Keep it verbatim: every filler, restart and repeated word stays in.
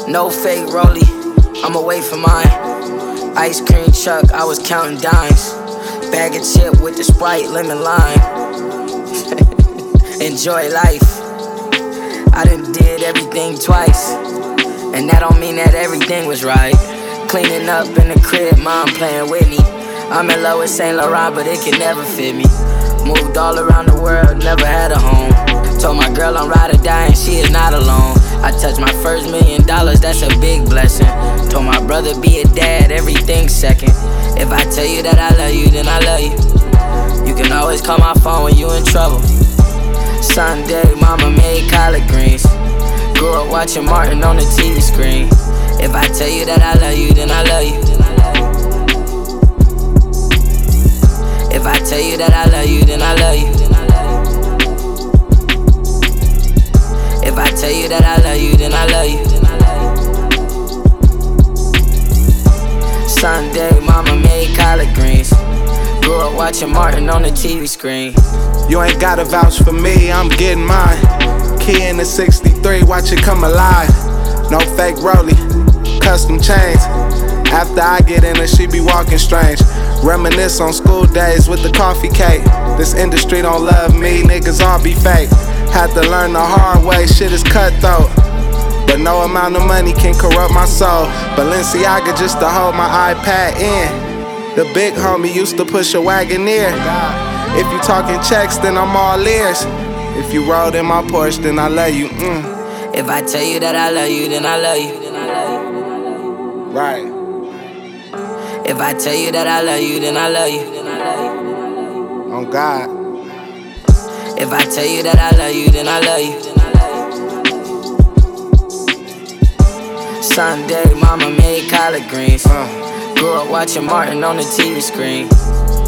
No fake rollie, I'm away from mine. Ice cream truck, I was counting dimes. Bag of chip with the Sprite, lemon lime. Enjoy life. I done did everything twice, and that don't mean that everything was right. Cleaning up in the crib, mom playing Whitney. I'm in love with Saint Laurent, but it can never fit me. Moved all around the world, never had a home. Told my girl I'm ride or die and she is not alone. I touched my first million dollars, that's a big blessing. Told my brother be a dad, everything second. If I tell you that I love you, then I love you. You can always call my phone when you in trouble. Sunday, mama made collard greens. Grew up watching Martin on the T V screen. If I tell you that I love you, then I love you. If I tell you that I love you, then I love you. If I tell you that I love you, then I love you. Sunday, mama made collard greens. Grew up watching Martin on the T V screen. You ain't gotta vouch for me, I'm getting mine. Key in the sixty-three, watch it come alive. No fake rollie, custom chains. After I get in her, she be walking strange. Reminisce on school days with the coffee cake. This industry don't love me, niggas all be fake. Had to learn the hard way, shit is cutthroat. But no amount of money can corrupt my soul. Balenciaga just to hold my iPad in. The big homie used to push a Wagoneer. If you talking checks, then I'm all ears. If you rode in my Porsche, then I love you. Mm. If I tell you that I love you, then I love you. Right. If I tell you that I love you, then I love you. On God. If I tell you that I love you, then I love you. Sunday, mama made collard greens. Uh. Grew up watching Martin on the T V screen.